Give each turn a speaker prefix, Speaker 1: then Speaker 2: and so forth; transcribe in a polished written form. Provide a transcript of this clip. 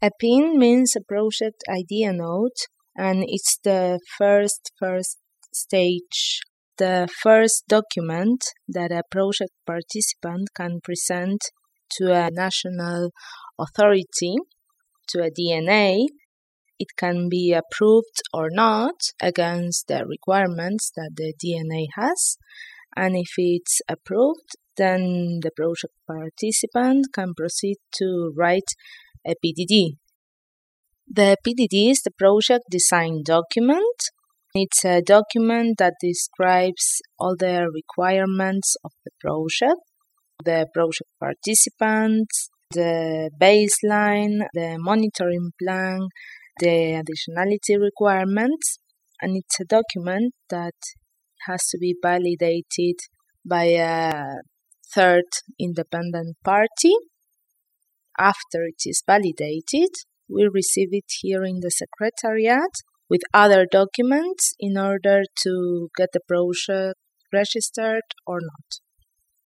Speaker 1: A PIN means a project idea node, and it's the first stage, the first document that a project participant can present to a national authority, to a DNA. It can be approved or not against the requirements that the DNA has, and if it's approved, then the project participant can proceed to write a PDD. The PDD is the project design document. It's a document that describes all the requirements of the project participants, the baseline, the monitoring plan, the additionality requirements, and it's a document that has to be validated by a third independent party. After it is validated, we receive it here in the Secretariat with other documents in order to get the project registered or not.